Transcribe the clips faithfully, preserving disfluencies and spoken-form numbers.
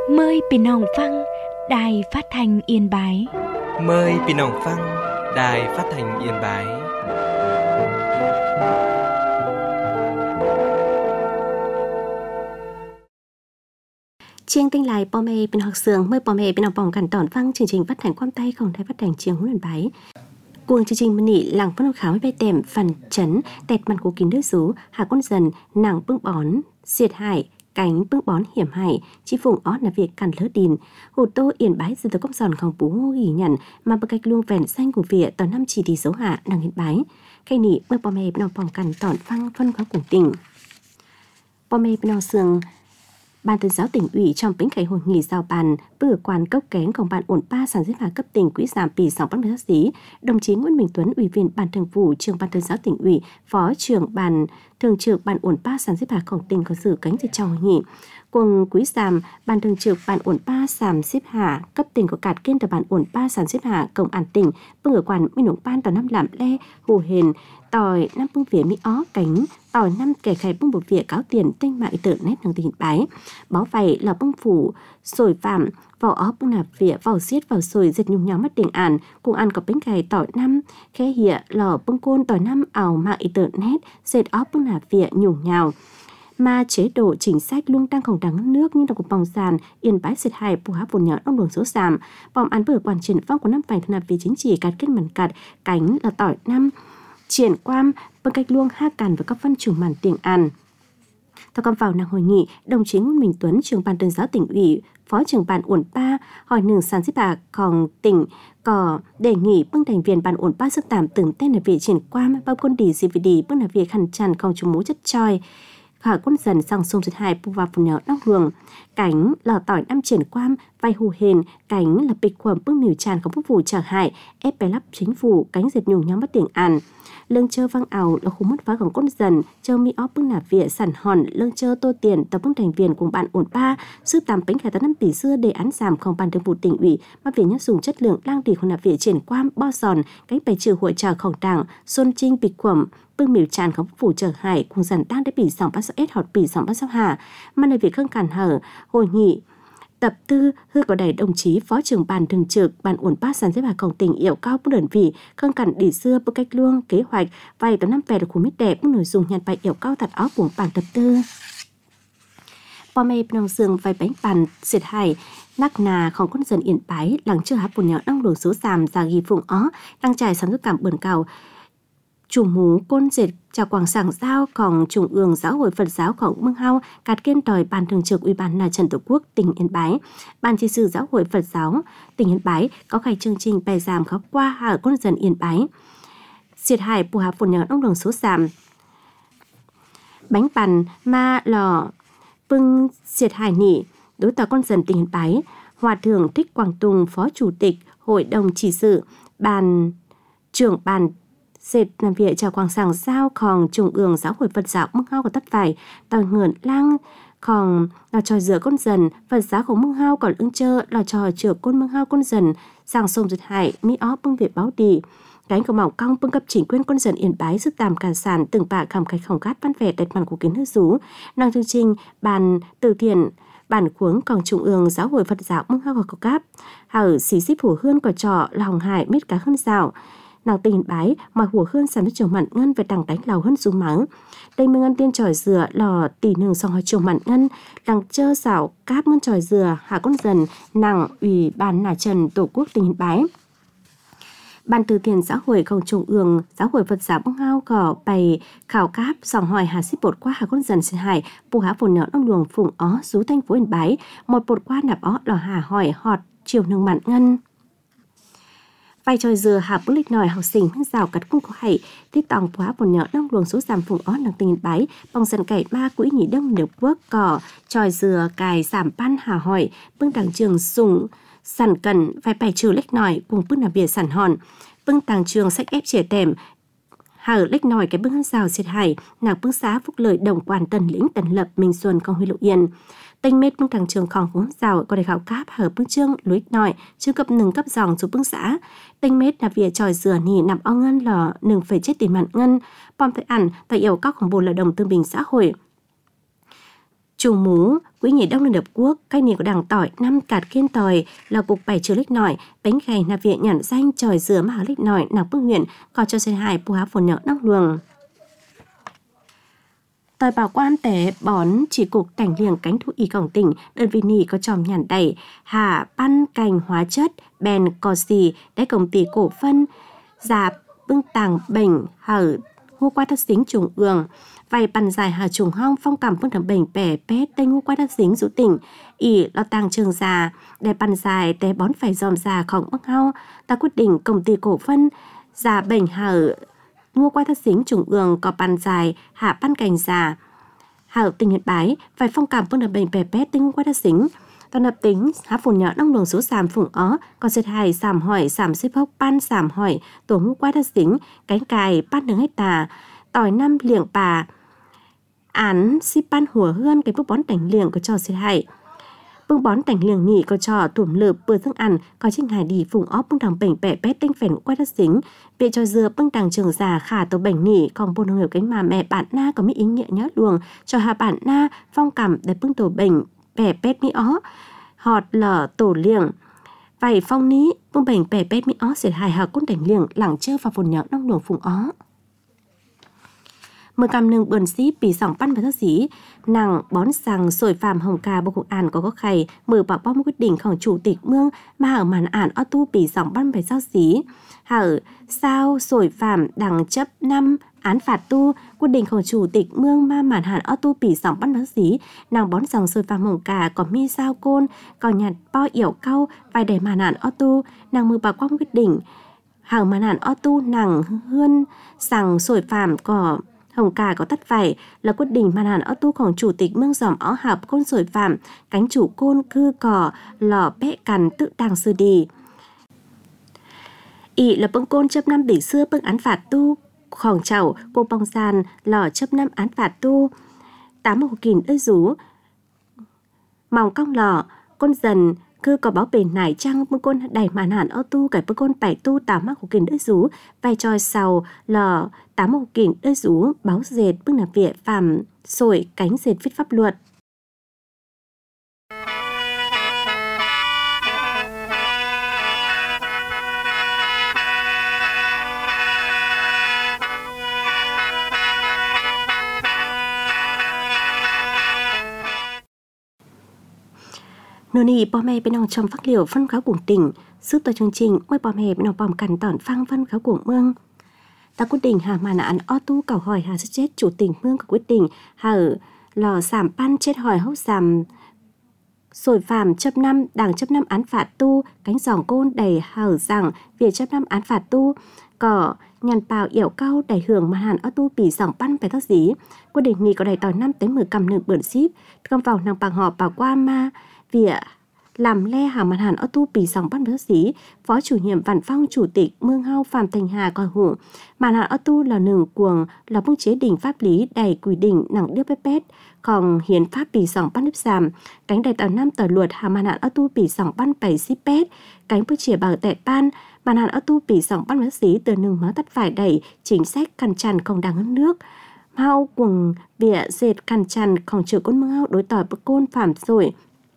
Mờiพี่น้องฟังđài phát thanh Yên Bái. Mời พี่น้องฟัง Đài Phát thanh Yên Bái. Chiêng tinh lại bò mê bên học sường mời bò mê bên học vòng cảnh tỏn phăng chương trình phát thanh quan tay không thay phát thanh chiêng huấn luyện bái. Cuồng chương trình mân nị làng phân khảo với bay tèm phần chấn tẹt mặt cố kín đứa rú hạ con dần nàng bưng bón diệt hải cánh bưng bón hiểm hại chỉ vùng ó là việc cản lỡ đìn hồ tô Yên Bái dư từ công giòn không bú ngô ghi nhận mà bậc cách luông vẹn xanh cùng vỉa tờ năm chỉ đi dấu hạ nàng Yên Bái khay nị mời bò mê bên học vòng cảnh tỏn phăng phân khảo cùng tỉnh bò mê bên học sường. Ban tuyên giáo tỉnh ủy trong bến khải hội nghị giao bàn vừa quan cốc kénของban ổn ba sản xuất hạ cấp tỉnh quỹ giảm pì sáu ban bác sĩ đồng chí Nguyễn Minh Tuấn ủy viên ban thường vụ trưởng ban tuyên giáo tỉnh ủy phó trưởng ban thường trực ban ổn ba sản xuất hạของtỉnh có sự cánh dự trong hội nghị cùng quỹ giảm ban thường trực ban ổn ba sản xuất hạ cấp tỉnh có cạt kiên từ ban ổn ba sản xuất hạ công an tỉnh vừa quan minh ổn ban tàu năm làm le hồ hền tỏi năm bưng vỉa mỹ ó cánh tỏi năm kẻ khai bưng một vỉa cáo tiền tinh mạng tự nét năng tỉnh bái báo vậy là bưng phủ sồi phạm vào ó bưng nạp vỉa vào xiết vào sồi diệt nhung nhau mất tiền ản cùng ăn có bánh cày tỏi năm khe hịa lò bưng côn tỏi năm ảo mạng tự nét diệt ó bưng nạp vỉa nhung nhau mà chế độ chính sách luôn đang không đáng nước như là của bòng sàn Yên Bái diệt hại bù há vốn nhỏ đông đường số giảm bom ăn vừa quản triển phong của năm phải nạp vì chính trị cắt kết mần cắt cánh là tỏi năm triển quan bằng cách luông ha càn với các văn chủ màn tiền an. Theo con vào năng hội nghị, đồng chí Nguyễn Minh Tuấn, trưởng ban tuyên giáo tỉnh ủy, phó trưởng ban ổn ba hỏi nương sản xuất bạc còn tỉnh có đề nghị bưng thành viên ban ổn ba sức tạm tưởng tên là việc triển quan bao quân đi gì vì đi bưng là việc khăn tràn không chủ mũ chất choi khỏi quân dần sang sông dịch hai bù vào phần nhỏ đau hường cánh lò tỏi năm triển quan vay hù hền cánh là bịch khuẩn bưng miều tràn không phúc vụ trở hại ép bé lắp chính phủ cánh diệt nhung nhóm mất tiền an lương chơ văng ảo là khu mất pháของquân dần chơ mi óp bưng nạp vỉa sản hòn lương chơ tô tiền tập bưng thành viên cùng bạn ổn ba sư tàm bánh khải tấn năm tỷ xưa đề án giảm không ban thường vụ tỉnh ủy mà vì nhất dùng chất lượng lang tỷ của nạp vỉa triển quan bo giòn cánh bày trừ hội trà khổng đảng xuân trinh bịch khuẩn bưng miều tràn không phủ trở hải cùng dần đang để bị sòng bắt sao ết họt bị sòng bắt sao hà mà nơi việc khương cản hở hội nghị tập tư hư có đầy đồng chí phó trưởng ban thường trực ban ổn ba sản xuất bà công tỉnh yêu cao bức đơn vị khương cản đi xưa bức cách luông kế hoạch vay tấn năm về được khu mít đẹp bức nội dung nhận bài yêu cao thật áo của bản tập tư bò mê nông dương vay bánh bàn diệt hải nắc nà không con dần Yên Bái làng chưa hấp bùn nhỏ đang đổ số giảm ra ghi phụng ó đang trải sản xuất cảm bẩn cầu chủ mú côn dệt trà quảng sảng giao còn trung ương giáo hội Phật giáoของMương Hao cạt kiên tỏi ban thường trực ủy ban Mặt trận Tổ quốc tỉnh Yên Bái ban trị sự giáo hội Phật giáo tỉnh Yên Bái có khai chương trình bài giảm khóc qua hạ con dần Yên Bái diệt hại bù hạ phồn nhỏ đông đường số giảm bánh bàn ma lò bưng diệt hại nỉ đối tàu con dần tỉnh Yên Bái hòa thượng Thích Quảng Tùng phó chủ tịch hội đồng trị sự ban trưởng ban dệt làm việc chào quảng sảng giao còn trung ương giáo hội Phật giáo Mương Hao của tất vải tàu ngưỡng lang còn là trò dừa con dần Phật giáo của Mương Hao còn ưng chơ là trò chữa côn Mương Hao con dần sang sông dịch hải mỹ ó bưng việt báo đi cánh của mỏng cong bưng cấp chỉnh quyên con dần Yên Bái sức tàm cả sản từng bạ cầm cái khổng cát văn vẻ đẹp mặt của kiến hư rú năng chương trình bàn từ thiện bản khuống còn trung ương giáo hội Phật giáo Mương Hao của cáp hở xí xíp phủ hương của trò là hồng hải mít cá hơn rào nào tỉnh Yên Bái mà hùa hơn sản xuất trường mặn ngân về đằng đánh lào hơn xuống mắng đây mới ngân tiên tròi dừa lò tỉ nương xong hỏi trường mặn ngân đằng chơ xảo cáp ngân tròi dừa hạ con dần nặng ủy ban nà trần Tổ quốc tỉnh Yên Bái ban từ thiện xã hội công trung ương giáo hội Phật giáo Mương Hao có bày khảo cáp dòng hỏi hà xích bột qua hạ con dần sinh hải bù há phồn nhỏ đông đường phụng ó rú thành phố Yên Bái một bột qua nạp ó lò hà hỏi họt chiều nương mặn ngân vài tròi dừa hạ bức lịch nòi học sinh hương rào cắt cung có hãy tiết tòng quá một nhỏ đông luồng số giảm phùng ó năng tình Yên Bái bằng dần cải ba quỹ nhị đông nước quốc cỏ tròi dừa cài giảm pan hà hỏi bưng đảng trường sùng sản cần vài bài trừ lếch nòi cùng bưng là bìa sản hòn bưng tàng trường sách ép trẻ tèm hở lếch nòi cái bưng hương rào diệt hải nàng bưng xá phúc lợi đồng quan tần lĩnh tần lập Minh Xuân con huy lộ yên Tênh mết bưng thằng trường còn cũng rào có để khảo cáp hở bưng trương lối nọi chưa cấp nừng cấp dòng xuống bưng xã. Tênh mết là việc tròi dừa nỉ nằm o ngân lò nừng phải chết tiền mặn ngân. Bom tới ẩn tại yêu các khổng bồn là đồng tương bình xã hội. Chủ mú, Quỹ Nghỉ Đông Liên Hợp Quốc, cách nỉ của đảng tỏi năm cạt kiên tỏi là cục bảy trừ lích nỏi, bánh gầy nạp viện nhận danh tròi dừa mà lích nỏi nạc bức huyện, còn cho xe hài bù há phồn nhỡ nóc luồng. Tỏi bảo quan tế bón chỉ cục cảnh liềng cánh thú y cổng tỉnh, đơn vị nỉ có tròm nhàn đẩy, hạ pan cành hóa chất, bèn cò xì, đáy công ty cổ phân, giả bưng tàng bệnh, hở hô qua thất xính trùng ương. Vài bàn dài hà trùng hong phong cảm phương thẩm bệnh bẻ pét tênh hô qua thất xính rũ tỉnh, ỉ lo tàng trường già, để bàn dài té bón phải dòm già khổng bắc hao, ta quyết định công ty cổ phân, giả bệnh hở ngô qua thất xính trùng ương có bàn dài hạ ban cành già. Hảo tình hiện bái, vài phong cảm phương thẩm bệnh bẻ pét tênh hô qua thất xính. Toàn lập tính, há phồn nhỏ nông luồng số giảm phùng ó, còn xếp hài giảm hỏi, giảm xếp hốc, ban giảm hỏi, tổ ngũ qua thất xính, cánh cài, ban đường hết tà, tỏi năm liệng bà, án xếp ban hùa hươn cái bước bón cảnh liệng có cho xếp hài. Bước bón cảnh liệng nhị có cho tủm lợp bữa thương ăn, có trinh hải đi phùng ó bưng đằng bệnh bẻ bét tinh phèn qua thất xính, bịa cho dừa bưng đằng trường già khả tổ bệnh nhị, còn bồn hồng hiểu cánh mà mẹ bạn na có mấy ý nghĩa nhớ luồng, cho hà bạn na phong cảm để bưng tổ bệnh bẻ bét mi ó, họt lở tổ liệng. Vài phong ní, bông bệnh bẻ bét mi ó sẽ hài hà côn đảnh liệng lẳng chơ và phồn nhớ nông luồng phùng ó. Mười cam nương bườn xí bì sòng pan và thất xí, nàng bón sàng sồi phàm hồng cà bộ cục ản có có khay, mở bảo bom quyết địnhของchủ tịch mương mà hở màn ản ở tu bì sòng pan phải sao xí. Hở sao sồi phàm đằng chấp năm án phạt tu, quyết địnhของchủ tịch mương ma màn hàn ở tu bì sòng pan và thất xí, nàng bón sàng sồi phàm hồng cà có mi sao côn, còn nhặt po yểu cau, vài để màn ản ở tu, nàng mở bảo bom quyết định. Hở màn ản ở tu nàng hươn sàng sồi phàm có hồng cà có tắt vải là quyết định màn hàn ở tuของchủ tịch mương dòm ó hạp côn sồi phạm, cánh chủ côn cư cỏ, lò bẽ cằn tự đàng sư đi. Ý là bưng côn chấp năm đỉnh xưa bưng án phạt tu,ของchảo cô bong gian lò chấp năm án phạt tu, tám một kìn ơi rú, mỏng cong lò, côn dần, cứ có báo bền nải trăng bưng côn đầy màn hàn ô tu cải bưng côn bảy tu tám mắc của kìn đỡ rú vai tròi sầu lò tám một kìn đỡ rú báo dệt bưng nạp viện phàm sổi cánh dệt viết pháp luật. Nô nì bò mẹ bên nòng trong phát liệu phân kháo cuồng tỉnh, giúp tôi chương trình mới bò mẹ bên nòng bòm cằn tỏn phăng phân kháo cuồng mương. Ta quyết định hà mà nạn ô tu cầu hỏi hà sẽ chết chủ tỉnh mương có quyết định hà ở lò giảm pan chết hỏi hốc giảm sồi phàm chấp năm đảng chấp năm án phạt tu cánh giỏng côn đầy hở rằng việc chấp năm án phạt tu cỏ nhàn bào yểu cao đầy hưởng mà hàn ô tu bỉ giỏng pan phải thắc dí quyết định nì có đầy tỏi năm tới mười cầm nương bưởi ship cầm vào nàng bằng họ bảo qua ma việc làm le hàng mặt hàn ô tu bì sòng bắt đỡ xí, phó chủ nhiệm văn phòng chủ tịch mương hao Phạm Thành Hà coi hủ. Màn hàn ô tu là nừng cuồng là bưng chế định pháp lý đầy quy định nặng điêu bếp bét, còn hiến pháp bì sòng bắt nếp giảm, cánh đầy tờ năm tờ luật hàng màn hàn ô tu bì sòng bắt bảy xí bét, cánh bức chìa bảo tệ pan, màn hàn ô tu bì sòng bắt đỡ xí từ nừng máu tắt phải đẩy chính sách cằn tràn không đáng hơn nước. Hao cuồng bịa dệt cằn trànของtrưởng côn mương hao đối tỏi bức côn phạm rồi.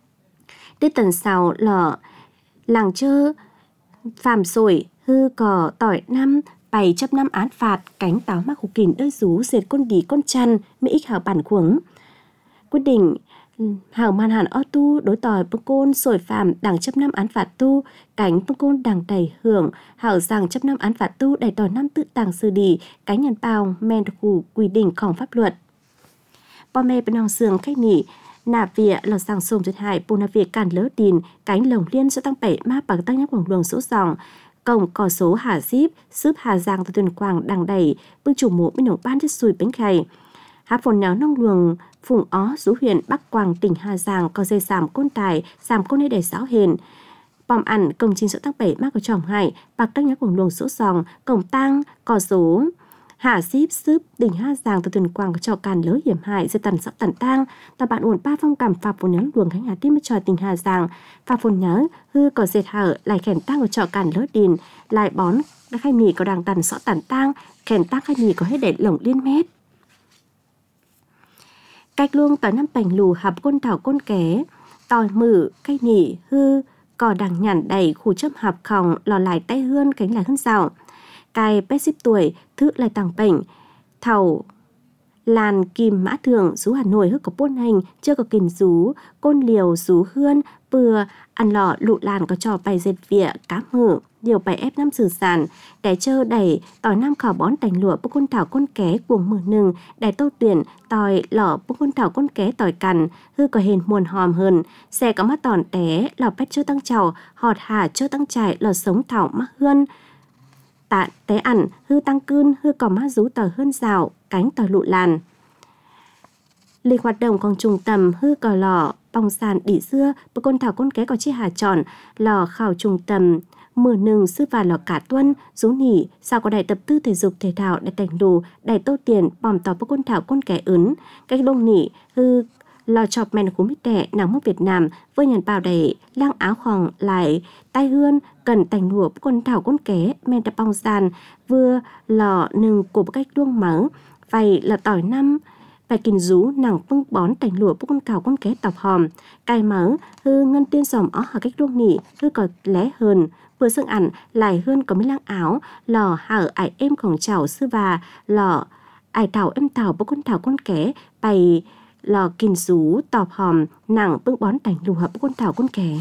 Đế tần sau lọ làng chơ phàm sổi hư cỏ tỏi năm bảy chấp năm án phạt cánh táo mắc hục kìn đỡ rú dệt con đỉ con chăn mỹ ích hảo bản khuống quyết định hảo man hàn ô tu đối tỏi bưng côn sổi phàm đảng chấp năm án phạt tu cánh bưng côn đảng đầy hưởng hảo rằng chấp năm án phạt tu đầy tỏi năm tự tàng sư đi cánh nhân bào men hủ quy địnhของpháp luật. Bò mẹ bên nòng sườn khách nỉ nạp vịa lò sang xôm tuyệt hại bù nạp vịa càn lỡ đìn cánh lồng liên cho tăng bảy ma bằng tăng nhắc quảng đường số dòng cổng cò số hà díp giúp hà giang từ tuyển quảng đằng đầy bưng chủ mộ bên nồng ban chất xùi bánh khay há phồn néo nông luồng phùng ó rú huyện bắc quảng tỉnh Hà Giang có dây giảm côn tài giảm côn để giáo hền bòm ẩn công trình số tăng bảy ma của tròm hại bạc tăng nhắc quảng đường số dòng cổng tăng cò số Hạ xíp xướp đỉnh Hà Giang từ tuần quang cho càn lỡ hiểm hại dây tần sắp tần tang ta bạn ổn ba phong cảm phạt phồn nhớ luồng khánh hà tim trò tỉnh Hà Giang phạt phồn nhớ hư có dệt hở lại khèn tăng của trò càn lỡ đìn lại bón đã khai mì có đàng tần sọ tần tang khèn tăng khai mì có hết để lồng liên mét cách luôn tỏi năm bành lù hạp côn thảo côn ké tỏi mử cây nỉ hư cỏ đằng nhản đầy khu chấp hạp khòng lò lại tay hươn cánh lại hơn rào cài pét xíp tuổi thứ lại tàng bệnh thảo làn kim mã thường rú Hà Nội hức có buôn hành chưa có kìm rú côn liều rú hươn bừa ăn lọ lụ làn có trò bài dệt vịa cá mử điều bài ép năm sử sản để chơ đẩy tỏi năm khảo bón tành lụa bốc côn thảo côn ké cuồng mử nừng để tô tuyển tỏi lọ bốc côn thảo côn ké tỏi cằn hư có hình muôn hòm hơn xe có mắt tòn té lọ pét chơ tăng trào họt hà chơ tăng trải lọ sống thảo mắc hươn tạ té ẩn hư tăng cươn hư có má rú tỏi hơn rào cánh tỏi lụ làn lịch hoạt động còn trùng tầm hư cò lò bong sàn đỉ dưa bậc côn thảo côn ké có chi hà tròn lò khảo trùng tầm mưa nừng sư và lò cả tuân rú nỉ sao có đại tập tư thể dục thể thao để thành đủ để tô tiền bòm tỏ bậc côn thảo côn ké ấn cách đông nỉ hư lò chọc men cú mít đẻ nàng mức Việt Nam với nhận bào đầy lang áo khoòng lại tay hươn cần thành lụa bậc côn thảo côn ké men tập bong sàn vừa lò nừng của cách đuông mắng vậy là tỏi năm phải kìm rú nàng bưng bón tành lụa bốc con cào con ké tọc hòm cài mớ hư ngân tiên sòm ó hở cách đuông nỉ hư có lé hơn vừa sưng ẩn lại hơn có mấy lang áo lò hở ải êm khổng chảo sư và lò ải thảo em thảo bốc con thảo con ké bày lò kìm rú tọc hòm nàng bưng bón tành lụa bốc con thảo con ké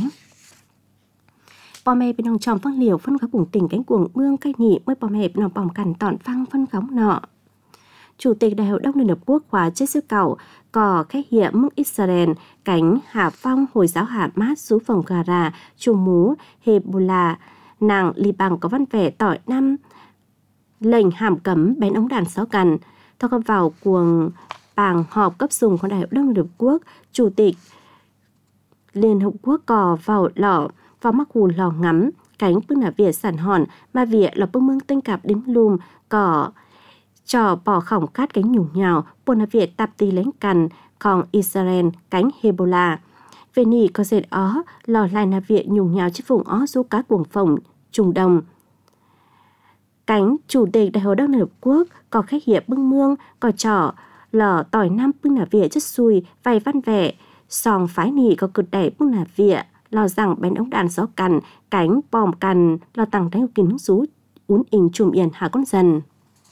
bò mẹ bên nòng tròm phân liều phân khá cùng tỉnh cánh cuồng mương cây nhị mới bò mẹ bên nòng bỏng cằn tọn phăng phân khóng nọ Chủ tịch Đại hội đồng Liên Hợp Quốc khóa chết sư cậu có khách hiện mức Israel cánh Hà Phong Hồi giáo Hamas xú phòng gà rà chủ mú Hezbollah nàng Liban có văn vẻ tỏi năm lệnh hàm cấm bén ống đàn sáu cằn thao cầm vào cuồng bàng họp cấp dùng của Đại hội đồng Liên Hợp Quốc Chủ tịch Liên Hợp Quốc cò vào lọ vào mắc hù lò ngắm cánh bưng là Việt sản hòn mà Việt là bưng mương tinh cạp đến lùm cỏ trò bỏ khổng cát cánh nhủng nhào buồn là Việt tạp tì lấy cằn còn Israel cánh Hezbollah về nỉ có dệt ó lò lại là Việt nhủng nhào trên vùng ó du cá cuồng phồng trùng đồng cánh Chủ tịch Đại hội đồng Liên Hợp Quốc có khách hiệp bưng mương có trò lò tỏi năm bưng là Việt chất xùi vay văn vẻ sòng phái nỉ có cực đẩy bưng là Việt lò rằng bén ống đàn gió cằn cánh bòm cằn lò tàng đánh kín rú uốn ình chùm yên hạ con dần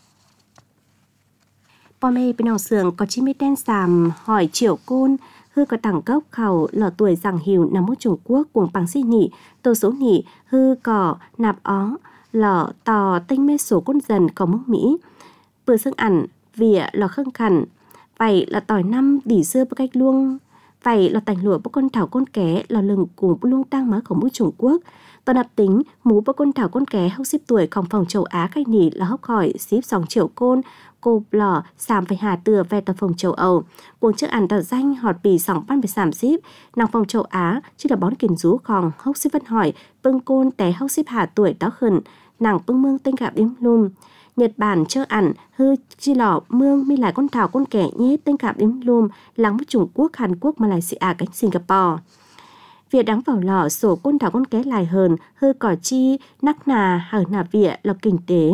bò mê bên nòng sườn có chín mươi tên sàm hỏi triệu côn hư có tảng gốc khẩu lò tuổi rằng hiểu nằm ở Trung Quốc cuồng bằng xi nỉ tô số nỉ hư cỏ nạp ó lò tò tinh mê số côn dần có mức Mỹ vừa xương ẩn vỉa lò khâng khẩn vậy là tỏi năm đỉ dưa bức cách luông vậy là tành lụa bức con thảo con ké lò lừng cùng luông tăng má của mũi Trung Quốc toàn đập tính mú bức con thảo con ké hốc xếp tuổi khòng phòng châu Á cách nỉ là hốc khỏi xíp dòng triệu côn cô lò sàm phải hà từa về tòa phòng châu Âu cuồng trước ăn tờ danh họt bì sòng ban về sàm xíp nàng phòng châu Á chứ là bón kiền rú khòng hốc xíp văn hỏi bưng côn té hốc xíp hà tuổi đó khẩn nàng bưng mương tinh gạp đếm lùm Nhật Bản chơ ẩn hư chi lò mương mi lại con thảo con kẻ nhé tinh gạp đếm lùm lắng với Trung Quốc Hàn Quốc Malaysia cánh Singapore Việt đắng vào lò sổ con thảo con ké lại hờn hư cỏ chi nắc nà hở nà vịa là kinh tế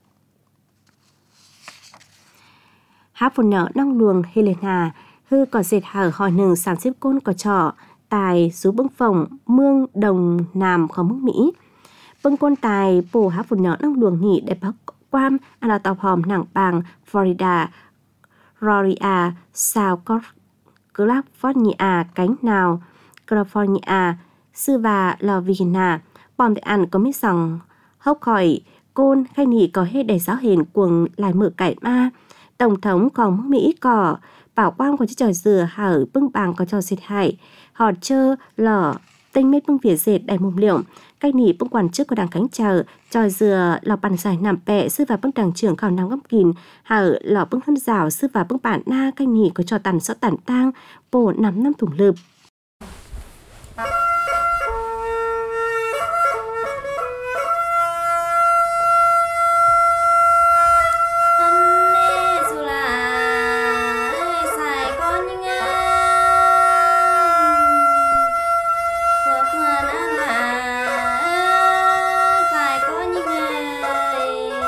hát phun nợ năng luồng Helena hư có dệt hở hỏi nừng sản xếp côn có trọ tài rú bưng phòng mương đồng nam khó mức Mỹ bưng côn tài bổ hát phun nợ năng luồng nhị để bắc quam ăn là tàu hòm nặng bàng Florida Roria South California cánh nào California sư và lò Virginia bòm để ăn có mít sòng hốc khỏi côn khai nỉ có hết đầy giáo hền cuồng lại mở cải ma Tổng thống còn mức Mỹ có bảo quang có chiếc trò dừa hở bưng bàng có trò xịt hại họ chơ lò tinh mết bưng vỉa dệt đầy mồm liệu cách nỉ bưng quản chức của đảng cánh chờ trò dừa lò bàn giải nằm bẹ sư và bưng đảng trưởng khảo nằm gấp kín hở lò bưng hân rào sư và bưng bản na cách nỉ có trò tàn rõ tàn tang bổ nắm năm thủng lượp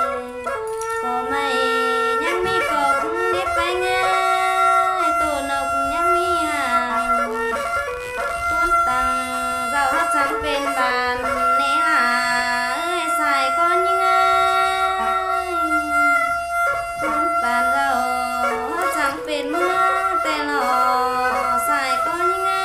Có mày nhắc mi cổng nếp bánh ai tổ nọc bàn gạo chẳngเป็นเมื่อแต่หล่อสายก็ยังไง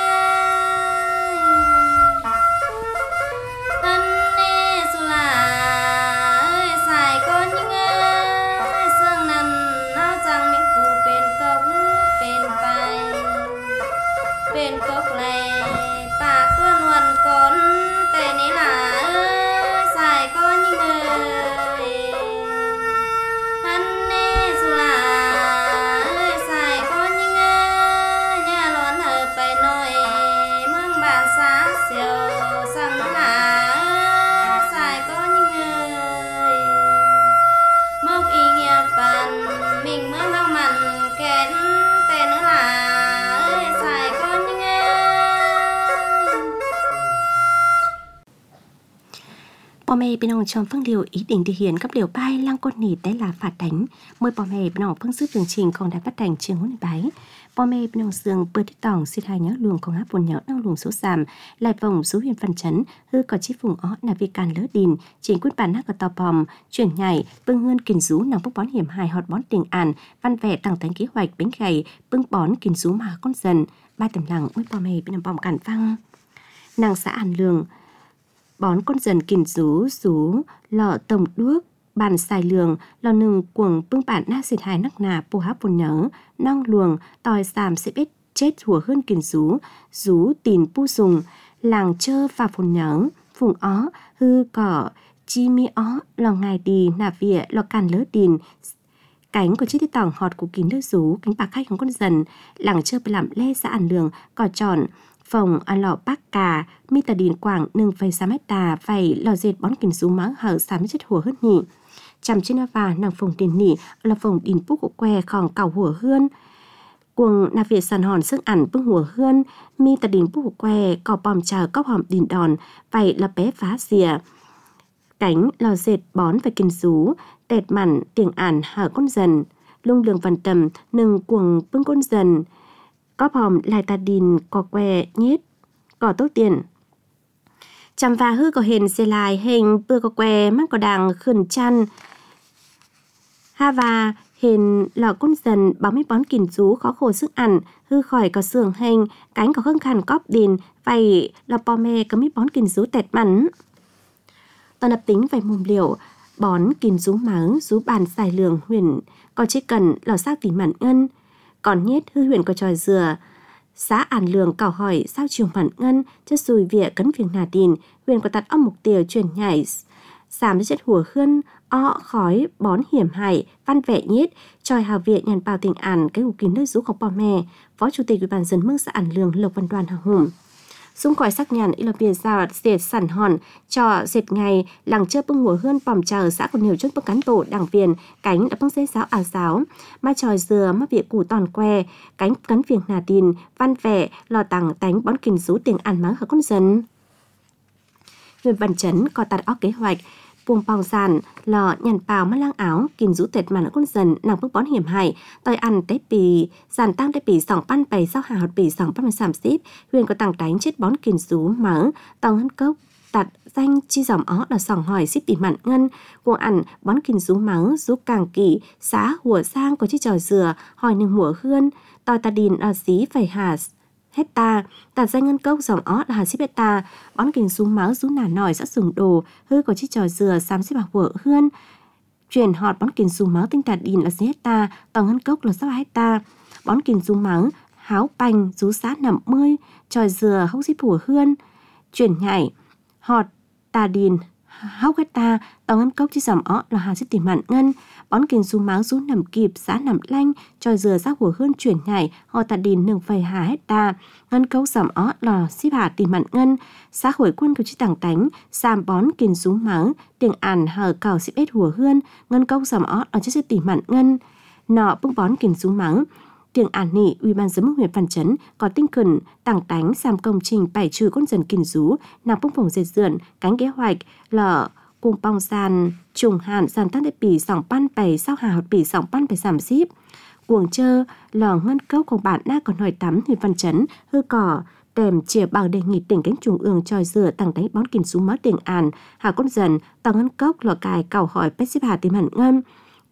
อันนี้สุลาสายก็ยังไงเสื่องนั้นน่าจังมีผู้เป็นกงเป็นไปเป็นกกแลปากตัวนวลก้นแต่นี่ล่ะสายก็ยังไงอันนี้สุลาสายก็ยังไงอย่าร้อนเธอไปหน่อยเมืองบ้านสาเสียวสั่งล่ะสายก็ยังไงมกอีเงียบปันมิ่งเมืองเฮามันแก่นแต่เนื้อล่ะสายก็ยังไง Bò mẹ bên ông trong phương điều ý định thể hiện các điều bài lăng côn nỉ đấy là phạt đánh. Mời bò mẹ bên ông phương sức chương trình không đã phát hành trường huấn bái. Bò mẹ bên ông dương bơi thích tỏng xin hai nhớ luồng không áp buồn nhớ năng luồng số giảm lại vòng số huyền phần chấn hư có chi vùng ó là vì càn lỡ đìn chính quyết bản nát ở tàu bòm chuyển nhảy bưng hươn kìm rú nòng bốc bón hiểm hài họt bón tình ản văn vẻ tăng tánh kế hoạch bánh gầy bưng bón kìm rú mà con dần ba tầm lặng mới bò mẹ bên ông bòm cản văng nàng xã ản lường bón con dần kìm rú rú lọ tổng đuốc bàn xài lường lò nừng cuồng bưng bản na xịt hài nắc nà bù háp buồn nhớ nong luồng tòi xàm sẽ biết chết hùa hơn kìm rú rú tìn pu sùng làng chơ và buồn nhớ phùng ó hư cỏ chi mi ó lò ngài đi nà vỉa lò càn lỡ đìn cánh của chiếc tí tỏng họt của kín nước rú cánh bạc kháchของcon dần làng chơไปlàm lê xã ản lường cỏ tròn phòng à lọ bác cà mi tà đìn quảng nâng phây xám hét tà phây lò dệt bón kìm rú máng hở xám chết hùa hơn nhỉ chăm trên na và nàng phòng tiền nỉ là phòng đìn bút của que khòng cào hùa hươn cuồng na việt sàn hòn sức ẩn bưng hùa hươn mi tà đìn bút của que cò bòm chờ cóc hòm đìn đòn vậy là bé phá rìa cánh lò dệt bón và kìm rú tẹt mặn tiếng ản hở con dần lung lường văn tầm nâng cuồng bưng con dần có hòm lại tà đìn có que nhít có tốt tiền chăm và hư có hình xe lại hình bưa có que mắt có đàng khẩn chăn ha và hình lọ con dần báo mấy bón kìm rú khó khổ sức ăn hư khỏi có sườn hình cánh có khưng khăn cóp đìn vậy là bò mẹ có mấy bón kìm rú tẹt mắn toàn đập tính phải mồm liệu bón kìm rú máng rú bàn xài lường huyền có chỉ cần lò xác tỉ mặn ngân còn nhét hư huyền có tròi dừa xã ản lường cào hỏi sao chiều mặn ngân chất xùi vỉa cấn việc nà đìn huyền có tạt ong mục tiêu chuyển nhảy giảm chất hùa khươn o khói bón hiểm hại văn vẻ nhét tròi hào viện nhàn bào tình ản cái hủ kín nơi rúของbò mẹ phó chủ tịch ủy ban dân mương xã ản lường Lộc Văn Đoàn hào hùng xung khỏi sắc nhàn y là bìa rào dệt sản hòn cho dệt ngày làng chơ bưng hùa hươn bòm chờ xã còn nhiều chút bưng cán bộ đảng viên cánh đã bưng dây giáo ảo giáo ma tròi dừa ma vịa củ toàn que cánh cắn việc nà đìn văn vẻ lò tặng tánh bón kìm rú tiền ăn máng hở con dân huyện văn chấn có tạt óc kế hoạch buông bao giàn lò nhàn bào mắt lang áo kìm rú tẹt màn ở con dần nàng bưng bón hiểm hại tòi ăn tế pì giàn tăng tế pì sòng pan bày sao hà hột pì sòng pan sàm xíp huyền có tặng đánh chết bón kìm rú mỡ tòng hân cốc tạt danh chi dòng ó là sòng hỏi xíp tỉ mặn ngân cuồng ăn bón kìm rú mỡ rú càng kỵ xã hùa sang có chiếc trò dừa hỏi nừng hùa hươn tòi tà đìn ở xí phải hà hecta tạt danh ngân cốc dòng ó là hà xíp hecta bón kìm rú mỡ rú nà nòi xã sùng đồ hư có chiếc trò dừa xám xíp bạc hùa hươn chuyển họt bón kìm rú mỡ tinh tạt đìn là xí hecta tòng ngân cốc là sáu hecta bón kìm rú mỡ háo banh rú xã nằm mươi tròi dừa hốc xíp hùa hươn chuyển nhảy họt tà đìn hốc hecta tòng ngân cốc chiếc dòng ó là hà xíp tỉ mặn ngân bón kìm rú mỡ rú nằm kịp xã nằm lanh tròi dừa xã hùa hươn chuyển nhảy họ tà đìn nừng phẩy hà hecta ngân cốc dòng ó là xíp hà tỉ mặn ngân xã hội quân của chiếc tảng tánh sam bón kìm rú mỡ tiếng ản hở cào xíp ết hùa hươn ngân cốc dòng ó là chiếc xíp tỉ mặn ngân nọ bưng bón kìm rú mỡ tiếng ản nỉ ủy ban dân mức huyện Văn Chấn có tinh thần tảng tánh sam công trình bài trừ con dần kìm rú nàng bưng phòng dệt dượn cánh kế hoạch lở cùng bong sàn trùng hạn sàn tăng tế pì sòng pan bày sao hà hột pì sòng pan bày sàm xíp cuồng chơ lò ngân cốc của bạn na còn hỏi tắm huyện Văn Chấn hư cỏ tèm chìa bằng đề nghị tỉnh cánh trung ương tròi dừa tăng đánh bón kìm rú mỡ tiếng ản hà con dần tăng ngân cốc lò cài cào hỏi bách xíp hà tìm hẳn ngân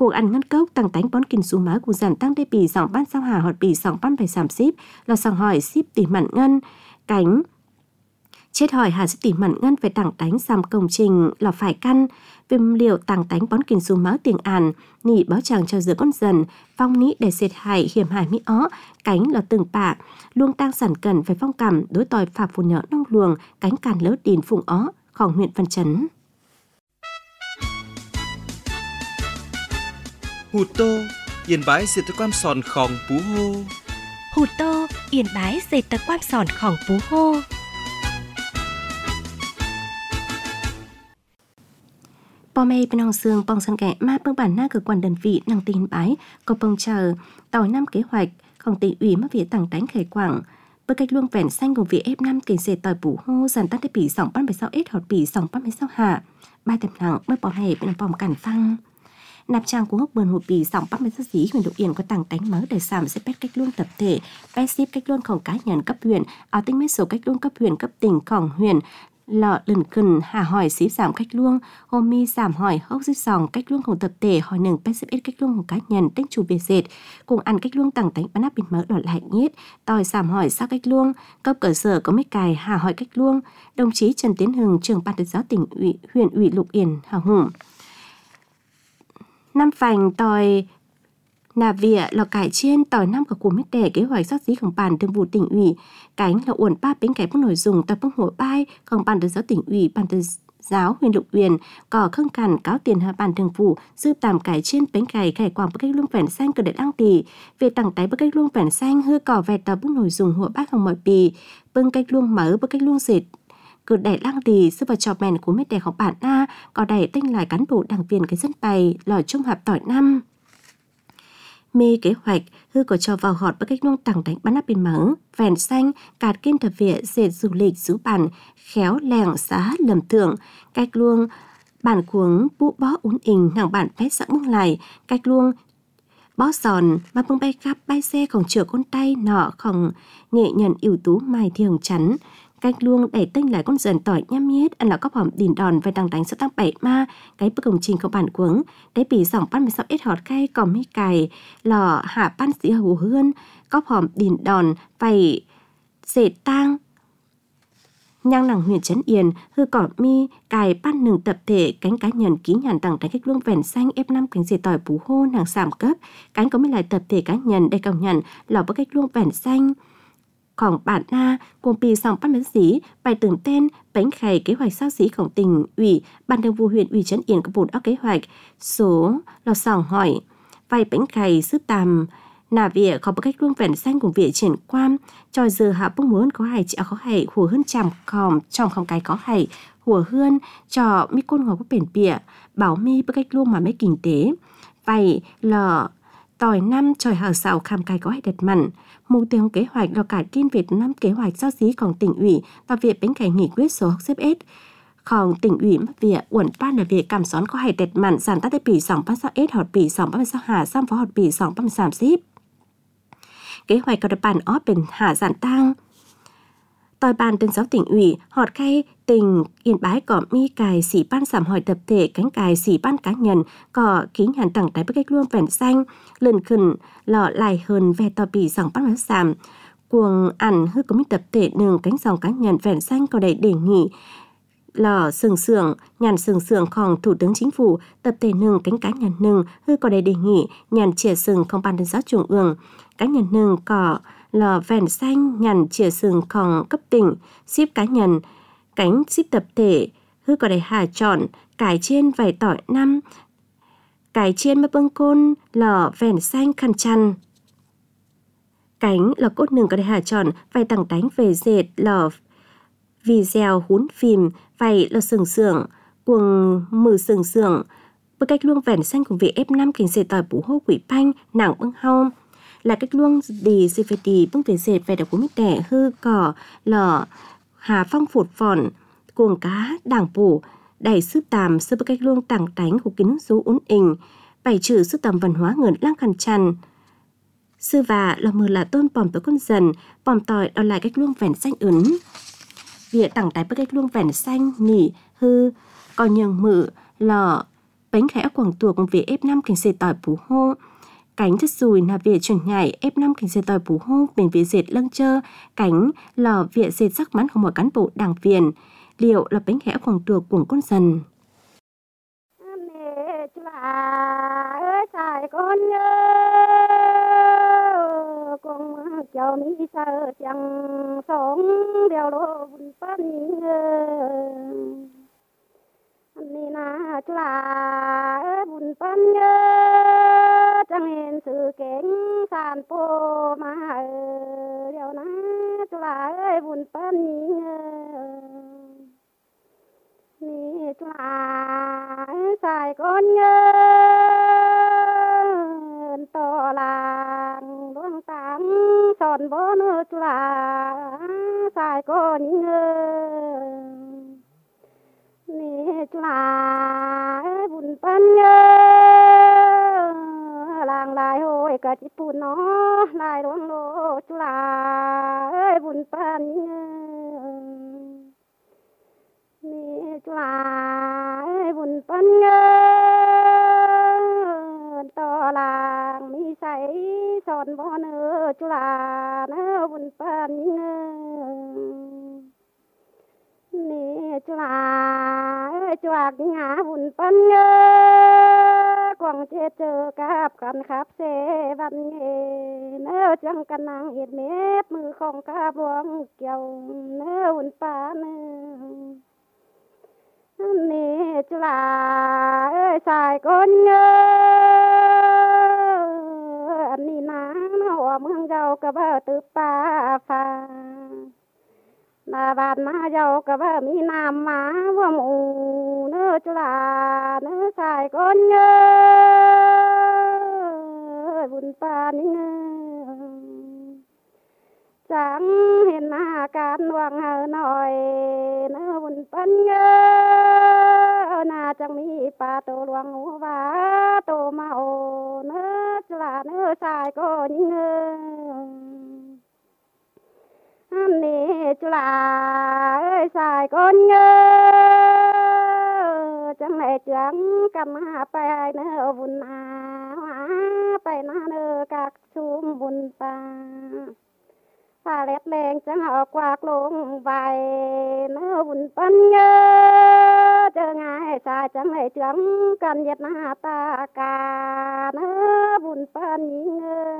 cuộc ăn ngân cốc tăng tánh bón kinh xuống má của dàn tăng đê bì sòng ban sao hà hoặc bì sòng ban phải sàm ship là sòng hỏi ship tỷ mặn ngân cánh chết hỏi hà ship tỷ mặn ngân về tảng tánh sàm công trình là phải căn viêm liệu tàng tánh bón kinh xuống máu tiền àn nỉ báo chàng cho giữa con dần phong ní để xệt hại hiểm hại mỹ ó cánh là từng bạ luông tăng sản cần về phong cảm đối tòi phạt phù nhỡ nông luồng cánh càn lỡ đìn phụng ó khổng huyện Văn Chấn. Hụt tô yên bái diệt tới quan sòn khòng pú hô. Hụt tô yên bái dệt tờ quan sòn khòng pú hô. Bò mê bên hồng xương bong sân kẻ ma bưng bản na cơ quan đơn vị năng tin bái có bông chờ tỏi năm kế hoạch không tỉnh ủy mất việc tặng đánh khởi quảng bơ cách luông vẻn xanh của việc ép năm kể dệt tỏi bủ hô dàn tắt để bỉ sòng ban bảy sáu ít hoặc bỉ sòng ban bảy sáu hạ ba tập nặng mới bò mê bên bong cản phăng nạp trang của hốc bờn hụt bì sòng bắt mấy sát dí huyền độ yên có tặng đánh mới để giảm sẽ pet cách luôn tập thể pet ship cách luônของcá nhân cấp huyện áo tinh mấy số cách luôn cấp huyện cấp tỉnhของhuyện lọ lần cần hà hỏi xí giảm cách luôn hôm mi giảm hỏi hốc xí sòng cách luônของtập thể hỏiหนึ่งpet ship cách luônของcá nhân tích chủ về dệt cùng ăn cách luôn tặng đánh bán áp bình mới đỏ lại nhất tòi giảm hỏi sao cách luôn cấp cơ sở có mấy cài hà hỏi cách luôn đồng chí Trần Tiến Hưng trưởng ban tuyên giáo tỉnh ủy huyện ủy Lục Yên hào hùng năm phành tòi nà vỉa lò cải chiên tòi năm của mít đẻ kế hoạch sát díของbàn thường vụ tỉnh ủy cánh là uẩn ba bến cái bước nội dung tập bước hội bayของbàn tuyên giáo tỉnh ủy bàn tuyên giáo huyện Lục Uyển có khương cản cáo tiền hà bàn thường vụ giữ tạm cải chiên bến cải cải quảng bước cách luông vẻn xanh cơ để đăng tỷ về tặng tái bước cách luông vẻn xanh hư cỏ về tập bước nội dung hội bay không mọi bì bưng cách luông mở bước cách luông dệt cứ đẩy lăng thì sư vào trò mèn của mấy đẻ học bản na có đẩy tinh lại cán bộ đảng viên cái dân bày lòi trung hạp tỏi năm mê kế hoạch hư có cho vào họt với cách luông tặng đánh bắn áp bên mở vèn xanh cạt kiên tập viện dệt du lịch giữ bản khéo lẻng xá lầm thượng cách luông bản cuống bụ bó ún ình nàng bản pét sẵn bưng lại cách luông bó sòn mà bưng bay khắp bay xeของchửa con tay nọของnghệ nhân ưu tú Mai Thị Hồng Chắn cách luông đẩy tinh lại con dần tỏi nhăm nhét ăn là có hòm đìn đòn về tăng đánh sẽ tăng bảy ma cái bức công trình của bản cuống đấy bị dòng pan mười sáu ít hot cay còn mấy cài lò hạ pan sĩ hù hươn có hòm đìn đòn phải dệt tang nhang nàng huyện Trấn Yên hư cỏ mi cài pan nừng tập thể cánh cá nhân ký nhàn tặng đánh cách luông vẻn xanh ép năm cánh dệt tỏi bú hô nàng giảm cấp cánh có mấy lại tập thể cá nhân để công nhận lò bức cách luông vẻn xanhของbản na กลุ่มปีสองพันยี่สิบไปตื่นเต้นbánh khải kế hoạch sao xíของtỉnh ủy ban thường vụ huyện ủy Trấn Yên có bột óc kế hoạch số là sòng hỏi vay bánh khải sức tàm nà vỉa có cách luông vẻn xanh của vỉa triển quan cho giờ hạ bông muốn có hài chị có hài hùa hơn chằm khòm trong không cái có hài hùa hơn cho mi côn ngọc có bền bịa bảo mi bức cách luông mà mấy kinh tế vay là tỏi năm tròi hào xào khám cái có hài đẹp mặn mục tiêu kế hoạch là cải kiên Việt Nam kế hoạch giao xíของtỉnh ủy và việc bến cảnh nghị quyết số xếp Sของtỉnh ủy mất việc uẩn ban là việc cảm xón có hài đẹp mặn giảm tắt bỉ sòng ban sao S họt bỉ sòng ban sao hà xăm phó họt bỉ sòng ban sàm xíp kế hoạch có được bản óเป็นhà giản tăng tòi bàn tuyên giáo tỉnh ủy họt khay tỉnh Yên Bái có mi cài sĩ ban giảm hỏi tập thể cánh cài sĩ ban cá nhân có ký nhàn tặng tại bức cách luông vẻn xanh lần khẩn lọ lại hơn về tòa bì dòng ban giảm cuồng ăn hư có mi tập thể nương cánh dòng cá nhân vẻn xanh có đầy đề nghị lò sừng sưởng nhàn sừng sưởngของthủ tướng chính phủ tập thể nương cánh cá nhân nương hư có đầy đề nghị nhàn chìa sừngของban tuyên giáo trung ương cá nhân nương có lò vẻn xanh nhàn chìa sừngของcấp tỉnh ship cá nhân cánh ship tập thể hư có đầy hà chọn cải chiên vải tỏi năm cải chiên mơ bưng côn lò vẻn xanh khăn chăn cánh lò cốt nương có đầy hà chọn vải tặng đánh về dệt lò video hún phim vải lò sừng sưởng cuồng mừ sừng sưởng bức cách luông vẻn xanh của việc ép năm kình dệt tỏi bú hô quỷ panh nàng bưng hao là cách luông đi xê phê đi bưng về dệt về đặc của mít đẻ hư cỏ lò hà phong phụt phòn cuồng cá đảng bổ đẩy sức tàm sư bức cách luông tặng đánh của kính số ún ình bày trừ sức tầm văn hóa ngưỡng lang khăn chăn sư và là mưa là tôn bòm tới con dần bòm tỏi đòi lại cách luông vẻn xanh ứng việc tặng đánh bức cách luông vẻn xanh nỉ hư còn nhường mự lò bánh khẽ quảng tùa cùng về ép năm cảnh xe tỏi bú hô. Cánh chất sùi là về chuẩn nhảy ép năm cảnh xe tỏi bú hô bên về dệt lăng chơ, cánh lò viện dệt sắc bắn của mọi cán bộ đảng viên. Liệu là bánh khẽ quảng tùa cùng con dần. Mẹ chả ơi xài con nhớ con cháu mi sợ chẳng sống đeo lô bùn phát ni na chả bùn phát nhớ chẳng hẹn sự kén sàn po mà đeo na chả ơi bùn phát ni chả xài con nhớ to làng luông táng sòn bó nước chả xài con nhớ ni chả bùn pan nhớ làng lại hồi cả chỉ bùn nó lại luông lô chả bùn pan nhớ ni chả bùn pan nhớ to làng mi say son bó nơ chả nơ bùn pan nhớ ni chả chả ngã bùn pan nhớ quăng chết chờ cáp căn khắp xe văn nghề nơ chẳng căn năng hiệt mép mưa không cá buông kiều nơ bùn pan ni chả ơi xài con nhớ ni ná họ mương giàu cả bờ từ pa pha là bạn mà giàu cả bờ mi nam má vừa mù nơ chả nơ xài con nhớ bùn pan chẳng hiện na can hoàng hờ nồi nơ bùn pan nhớ na chẳng mi pa tô luang u va tô mao nơ chả nơ xài con nhớ ni chả ơi xài con nhớ chẳng lẽ chẳng cầm hạ bài nơ bùn à bài na nơ các sum bùn pa pha lét lên chẳng họ quạt lông vài nơ bùn pan nhớ chờ ngày xài chẳng lẽ chẳng cần nhiệt na ta cả nơ bùn pan nhớ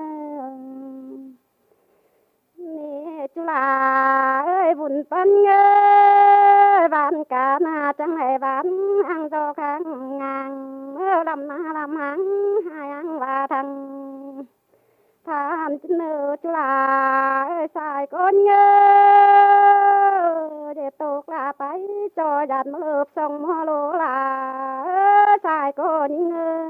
ni chả ơi bùn pan nhớ bán cả na chẳng lẽ bán ăn cho khang ngang làm na làm hàng hai ăn và thằng than nơ chả ơi xài con nhớ để tốt là phải cho dàn lợp xong hoa lô là xài con nhớ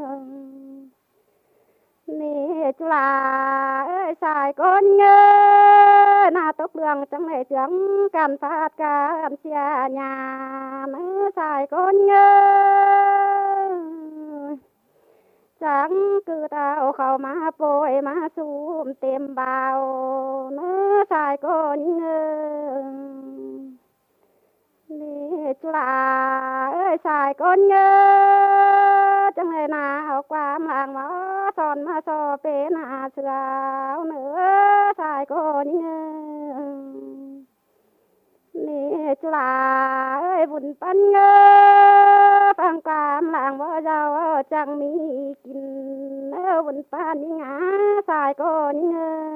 ni chả ơi xài con nhớ na tốc đường chẳng lẽ chẳng cần phát cả ăn xe nhà nó xài con nhớ chẳng cứ tao khẩu mà bồi mà xùm tìm bao nó xài con nhớ ni chả ơi xài con nhớ chẳng lẽ nào qua làng mà son mà so bên à sữa nữa xài con nhớ ni chả ơi bùn pan nhớ phang cam làng vợ giàu chẳng mi kín bùn pan ngã xài con nhớ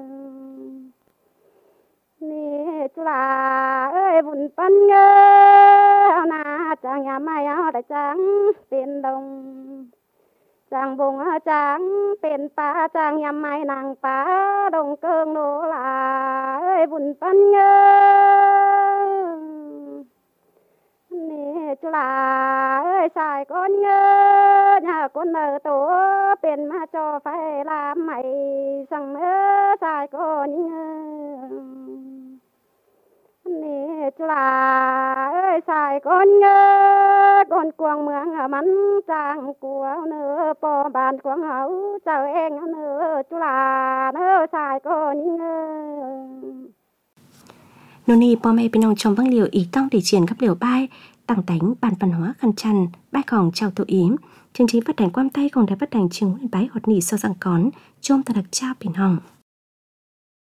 ni chả ơi bùn pan nhớ na chẳng nhà mai áo đại chẳng tiền đồng chẳng bùng chẳng tiền pa chẳng nhà mai nàng pa đồng cương nô là ơi bùn pan nhớ ni chả ơi xài con nhớ nhà con ở tổ tiền mà cho phải làm mày rằng ơ xài con nhớ ni chả ơi xài con nhớ con quang mương ở mắn trang của nửa po bàn quang hậu chờ em nửa chả nửa xài con nhớ nô ni po mẹ bên ông trong văng liều ý tông để triển các liều bài tặng tánh ban văn hóa khăn chăn, bàiของchào tổ yếm. Chương trình phát hành quam tayของĐài Phát thanh Truyền hình Bái Hột Nỉ sau răng cón, chôm ta đặc trao bình hồng.